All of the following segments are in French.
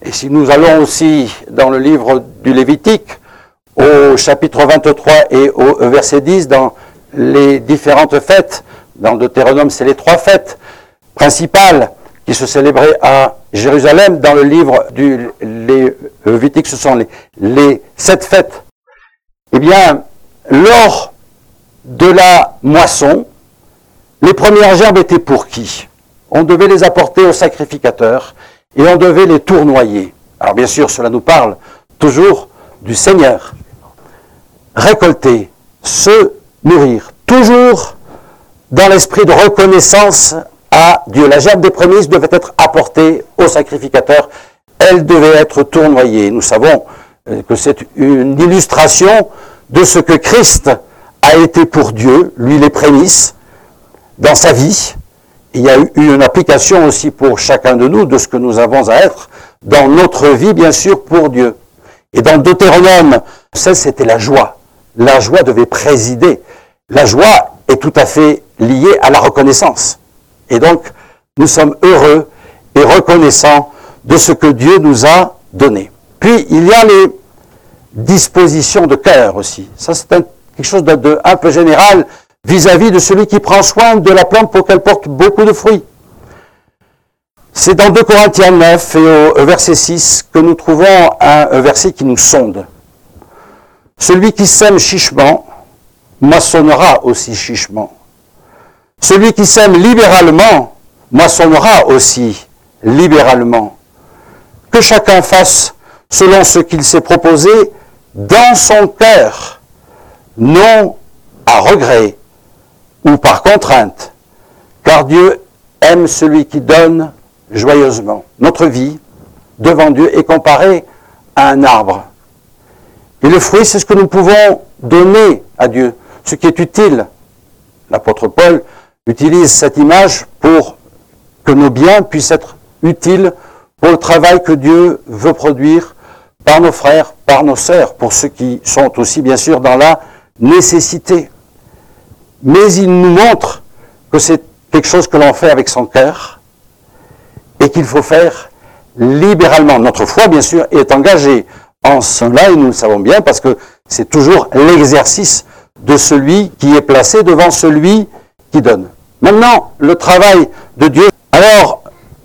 Et si nous allons aussi dans le livre du Lévitique, au chapitre 23 et au verset 10, dans les différentes fêtes, dans Deutéronome, c'est les 3 fêtes principales qui se célébraient à Jérusalem. Dans le livre du Lévitique, ce sont les 7 fêtes. Eh bien, lors de la moisson, les premières gerbes étaient pour qui? On devait les apporter au sacrificateur et on devait les tournoyer. Alors bien sûr, cela nous parle toujours du Seigneur. Récolter, se nourrir, toujours dans l'esprit de reconnaissance à Dieu. La gerbe des prémices devait être apportée au sacrificateur. Elle devait être tournoyée. Nous savons que c'est une illustration de ce que Christ a été pour Dieu, lui les prémices, dans sa vie. Il y a eu une application aussi pour chacun de nous de ce que nous avons à être dans notre vie, bien sûr, pour Dieu. Et dans Deutéronome, ça c'était la joie. La joie devait présider. La joie est tout à fait liée à la reconnaissance. Et donc, nous sommes heureux et reconnaissants de ce que Dieu nous a donné. Puis, il y a les dispositions de cœur aussi. Ça, c'est quelque chose un peu général vis-à-vis de celui qui prend soin de la plante pour qu'elle porte beaucoup de fruits. C'est dans 2 Corinthiens 9 et au verset 6 que nous trouvons un verset qui nous sonde. Celui qui sème chichement moissonnera aussi chichement. Celui qui sème libéralement moissonnera aussi libéralement. Que chacun fasse selon ce qu'il s'est proposé dans son cœur, non à regret ou par contrainte, car Dieu aime celui qui donne joyeusement. Notre vie devant Dieu est comparée à un arbre. Et le fruit, c'est ce que nous pouvons donner à Dieu, ce qui est utile. L'apôtre Paul utilise cette image pour que nos biens puissent être utiles pour le travail que Dieu veut produire par nos frères, par nos sœurs, pour ceux qui sont aussi bien sûr dans la nécessité. Mais il nous montre que c'est quelque chose que l'on fait avec son cœur et qu'il faut faire libéralement. Notre foi, bien sûr, est engagée en cela et nous le savons bien parce que c'est toujours l'exercice de celui qui est placé devant celui qui donne. Maintenant, le travail de Dieu. Alors,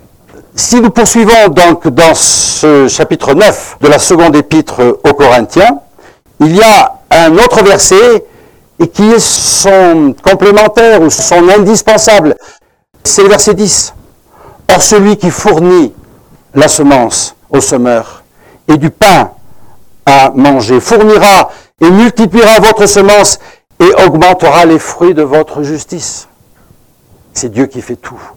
si nous poursuivons donc dans ce chapitre 9 de la seconde épître aux Corinthiens, il y a un autre verset et qui est son complémentaire ou son indispensable. C'est le verset 10. Or, celui qui fournit la semence au semeur et du pain à manger fournira et multipliera votre semence et augmentera les fruits de votre justice. C'est Dieu qui fait tout.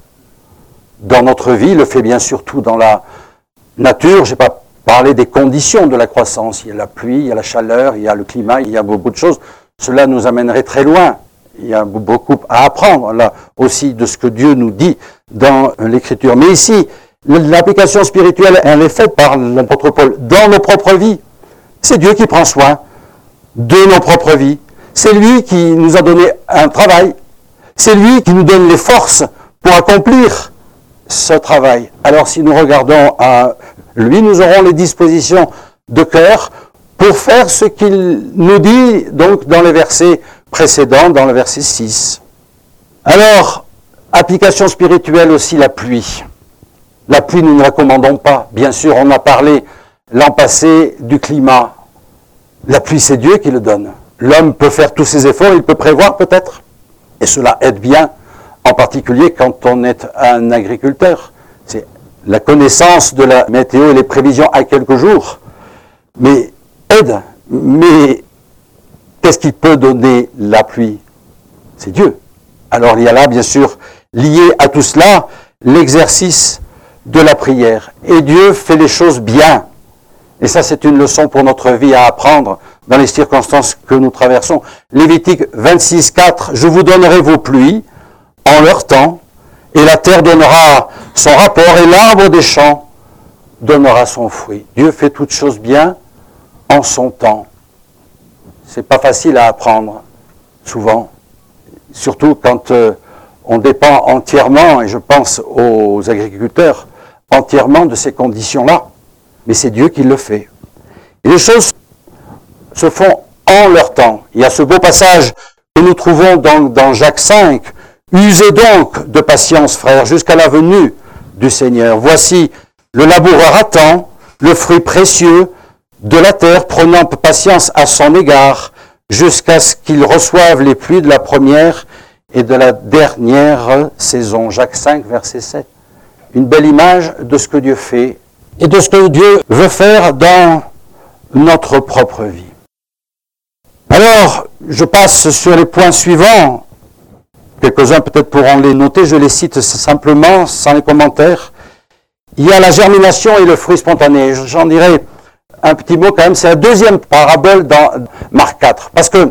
Dans notre vie, il le fait bien sûr tout dans la nature. Je n'ai pas parlé des conditions de la croissance. Il y a la pluie, il y a la chaleur, il y a le climat, il y a beaucoup de choses. Cela nous amènerait très loin. Il y a beaucoup à apprendre là aussi de ce que Dieu nous dit dans l'Écriture. Mais ici, l'application spirituelle, elle est faite par l'apôtre Paul dans nos propres vies. C'est Dieu qui prend soin de nos propres vies. C'est lui qui nous a donné un travail. C'est lui qui nous donne les forces pour accomplir ce travail. Alors si nous regardons à lui, nous aurons les dispositions de cœur pour faire ce qu'il nous dit donc dans les versets précédents, dans le verset 6. Alors, application spirituelle aussi, la pluie. La pluie, nous ne la commandons pas. Bien sûr, on a parlé l'an passé du climat. La pluie, c'est Dieu qui le donne. L'homme peut faire tous ses efforts, il peut prévoir peut-être. Et cela aide bien, en particulier quand on est un agriculteur. C'est la connaissance de la météo et les prévisions à quelques jours. Mais aide. Mais qu'est-ce qui peut donner la pluie? C'est Dieu. Alors il y a là, bien sûr, lié à tout cela, l'exercice de la prière. Et Dieu fait les choses bien. Et ça, c'est une leçon pour notre vie à apprendre dans les circonstances que nous traversons. Lévitique 26, 4, « Je vous donnerai vos pluies en leur temps, et la terre donnera son rapport, et l'arbre des champs donnera son fruit. » Dieu fait toutes choses bien en son temps. C'est pas facile à apprendre, souvent. Surtout quand on dépend entièrement, et je pense aux agriculteurs, entièrement de ces conditions-là. mais c'est Dieu qui le fait. Et les choses se font en leur temps. Il y a ce beau passage que nous trouvons dans Jacques 5. « Usez donc de patience, frères, jusqu'à la venue du Seigneur. Voici, le laboureur attend le fruit précieux de la terre, prenant patience à son égard, jusqu'à ce qu'il reçoive les pluies de la première et de la dernière saison. » Jacques 5, verset 7. Une belle image de ce que Dieu fait et de ce que Dieu veut faire dans notre propre vie. Alors, je passe sur les points suivants. Quelques-uns peut-être pourront les noter, je les cite simplement, sans les commentaires. Il y a la germination et le fruit spontané. J'en dirai un petit mot quand même. C'est la deuxième parabole dans Marc 4. Parce que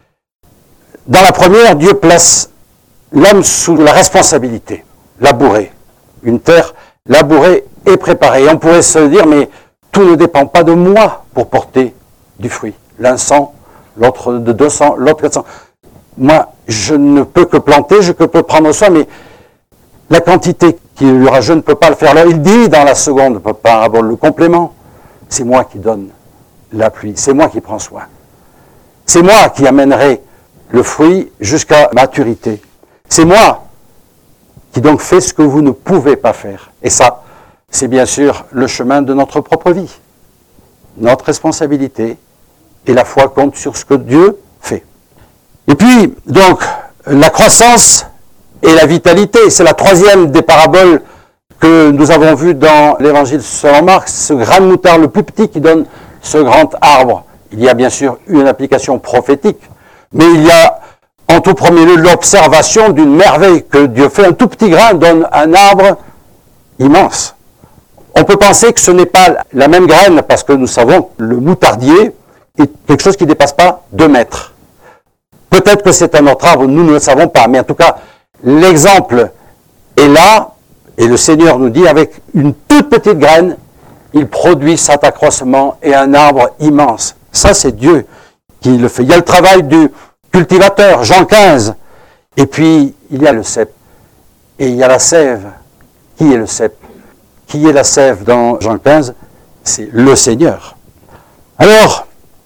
dans la première, Dieu place l'homme sous la responsabilité, labourer. Une terre labourée et préparée. Et on pourrait se dire, mais tout ne dépend pas de moi pour porter du fruit. L'un 100, l'autre de 200, l'autre 400. Moi, je ne peux que planter, je peux prendre soin, mais la quantité qu'il y aura, je ne peux pas le faire. Là, il dit dans la seconde parabole, le complément, c'est moi qui donne la pluie, c'est moi qui prends soin. C'est moi qui amènerai le fruit jusqu'à maturité. C'est moi qui donc fait ce que vous ne pouvez pas faire. Et ça, c'est bien sûr le chemin de notre propre vie. Notre responsabilité et la foi compte sur ce que Dieu fait. Et puis, donc, la croissance et la vitalité, c'est la troisième des paraboles que nous avons vues dans l'évangile selon Marc, ce grain de moutarde le plus petit qui donne ce grand arbre. Il y a bien sûr une application prophétique, mais il y a en tout premier lieu l'observation d'une merveille que Dieu fait. Un tout petit grain donne un arbre immense. On peut penser que ce n'est pas la même graine, parce que nous savons que le moutardier est quelque chose qui ne dépasse pas 2 mètres. Peut-être que c'est un autre arbre, nous ne le savons pas, mais en tout cas, l'exemple est là, et le Seigneur nous dit, avec une toute petite graine, il produit cet accroissement et un arbre immense. Ça, c'est Dieu qui le fait. Il y a le travail du cultivateur, Jean 15, et puis il y a le cep, et il y a la sève. Qui est le cep? Qui est la sève dans Jean 15? C'est le Seigneur. Alors,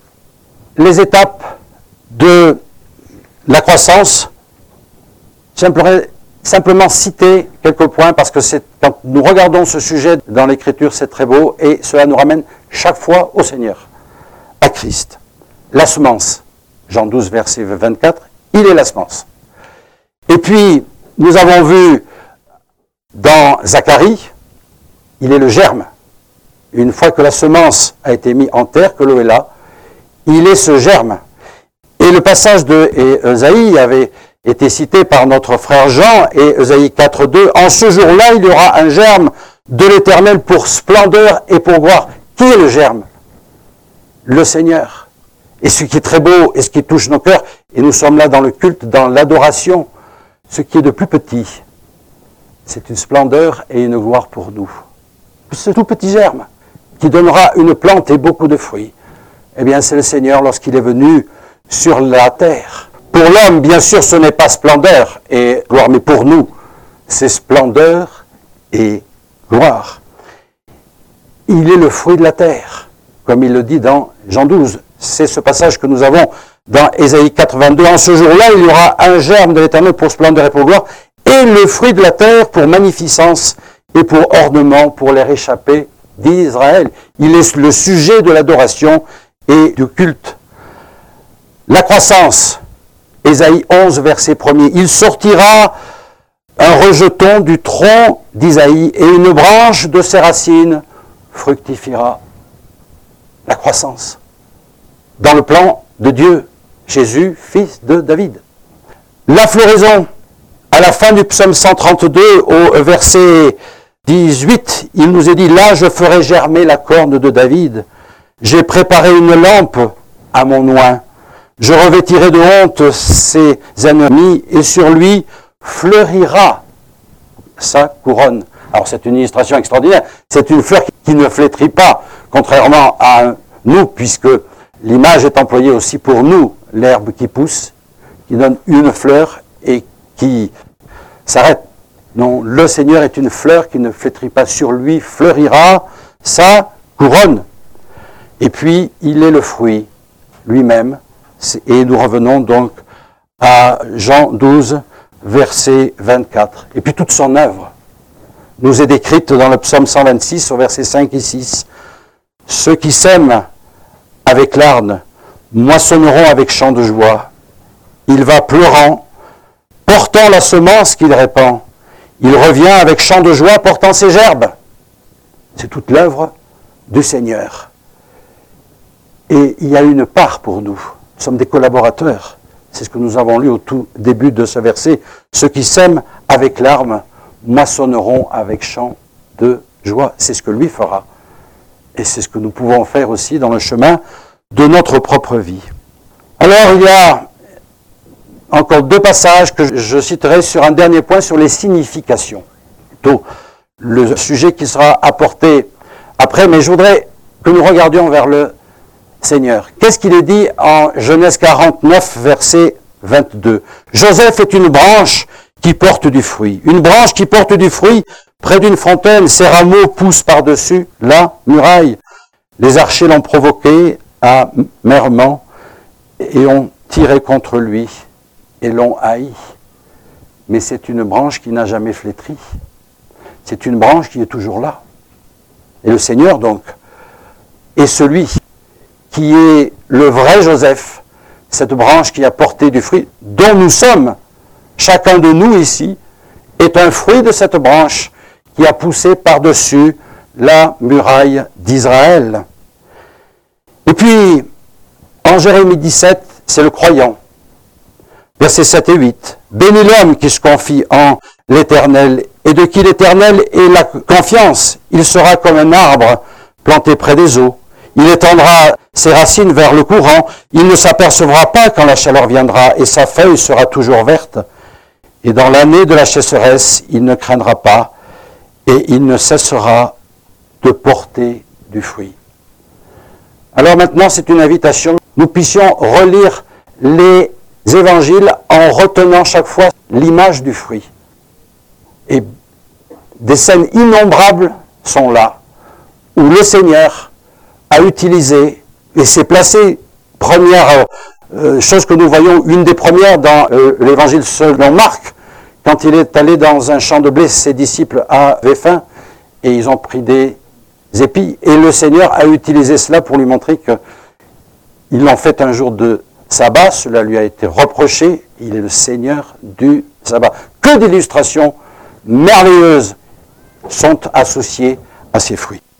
les étapes de la croissance, j'aimerais simplement citer quelques points parce que quand nous regardons ce sujet dans l'Écriture, c'est très beau et cela nous ramène chaque fois au Seigneur, à Christ. La semence, Jean 12, verset 24, il est la semence. Et puis, nous avons vu dans Zacharie, il est le germe. Une fois que la semence a été mise en terre, que l'eau est là, il est ce germe. Et le passage de Ésaïe avait été cité par notre frère Jean, et Ésaïe 4.2, « En ce jour-là, il y aura un germe de l'Éternel pour splendeur et pour gloire. » Qui est le germe? Le Seigneur. Et ce qui est très beau, et ce qui touche nos cœurs, et nous sommes là dans le culte, dans l'adoration, ce qui est de plus petit, c'est une splendeur et une gloire pour nous. Ce tout petit germe, qui donnera une plante et beaucoup de fruits, eh bien c'est le Seigneur lorsqu'il est venu sur la terre. Pour l'homme, bien sûr, ce n'est pas splendeur et gloire, mais pour nous, c'est splendeur et gloire. Il est le fruit de la terre, comme il le dit dans Jean 12. C'est ce passage que nous avons dans Ésaïe 82. En ce jour-là, il y aura un germe de l'Éternel pour splendeur et pour gloire, et le fruit de la terre pour magnificence et pour ornement pour les réchappés d'Israël. Il est le sujet de l'adoration et du culte. La croissance, Ésaïe 11, verset 1er. Il sortira un rejeton du tronc d'Isaïe et une branche de ses racines fructifiera. La croissance. Dans le plan de Dieu, Jésus, fils de David. La floraison, à la fin du psaume 132, au verset 18, il nous est dit, « Là, je ferai germer la corne de David. J'ai préparé une lampe à mon oint. Je revêtirai de honte ses ennemis, et sur lui fleurira sa couronne. » Alors c'est une illustration extraordinaire. C'est une fleur qui ne flétrit pas, contrairement à nous, puisque l'image est employée aussi pour nous, l'herbe qui pousse, qui donne une fleur et qui s'arrête. Non, le Seigneur est une fleur qui ne flétrit pas, sur lui fleurira sa couronne. Et puis, il est le fruit lui-même. Et nous revenons donc à Jean 12, verset 24. Et puis toute son œuvre nous est décrite dans le psaume 126, au verset 5 et 6. Ceux qui sèment avec larmes moissonneront avec chant de joie. Il va pleurant, portant la semence qu'il répand. Il revient avec chant de joie, portant ses gerbes. C'est toute l'œuvre du Seigneur. Et il y a une part pour nous. Nous sommes des collaborateurs. C'est ce que nous avons lu au tout début de ce verset. Ceux qui sèment avec larmes moissonneront avec chant de joie. C'est ce que lui fera. Et c'est ce que nous pouvons faire aussi dans le chemin de notre propre vie. Alors, il y a encore deux passages que je citerai sur un dernier point, sur les significations. Plutôt le sujet qui sera apporté après, mais je voudrais que nous regardions vers le Seigneur. Qu'est-ce qu'il est dit en Genèse 49, verset 22? Joseph est une branche qui porte du fruit. Une branche qui porte du fruit près d'une fontaine. Ses rameaux poussent par-dessus la muraille. Les archers l'ont provoqué amèrement et ont tiré contre lui et l'ont haï. Mais c'est une branche qui n'a jamais flétri. C'est une branche qui est toujours là. Et le Seigneur, donc, est celui qui est le vrai Joseph, cette branche qui a porté du fruit, dont nous sommes, chacun de nous ici, est un fruit de cette branche qui a poussé par-dessus la muraille d'Israël. Et puis, en Jérémie 17, c'est le croyant. Versets 7 et 8. Bénis l'homme qui se confie en l'Éternel, et de qui l'Éternel est la confiance. Il sera comme un arbre planté près des eaux. Il étendra ses racines vers le courant. Il ne s'apercevra pas quand la chaleur viendra, et sa feuille sera toujours verte. Et dans l'année de la chasseresse, il ne craindra pas, et il ne cessera de porter du fruit. Alors maintenant, c'est une invitation. Nous puissions relire les évangiles en retenant chaque fois l'image du fruit. Et des scènes innombrables sont là, où le Seigneur a utilisé, et s'est placé, première chose que nous voyons, une des premières dans l'évangile selon Marc, quand il est allé dans un champ de blé, ses disciples avaient faim, et ils ont pris des épis, et le Seigneur a utilisé cela pour lui montrer qu'ils l'ont fait un jour de sabbat, cela lui a été reproché, il est le Seigneur du sabbat. Que d'illustrations merveilleuses sont associées à ces fruits.